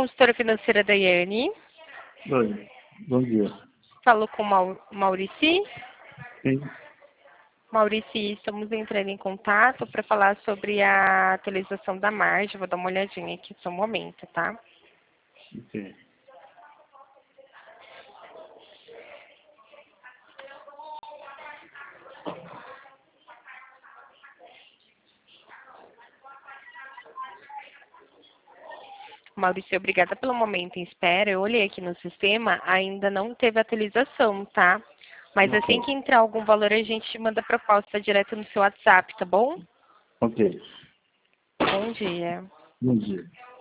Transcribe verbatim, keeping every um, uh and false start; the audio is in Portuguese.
consultora financeira Daiane. Oi, bom dia. Falo com Mau Maurici. Sim. Maurici, estamos entrando em contato para falar sobre a atualização da margem. Vou dar uma olhadinha aqui só um momento, tá? Ok. Maurício, obrigada pelo momento em espera. Eu olhei aqui no sistema, ainda não teve atualização, tá? Mas Ok. assim que entrar algum valor, a gente manda a proposta direto no seu WhatsApp, tá bom? Ok. Bom dia. Bom dia.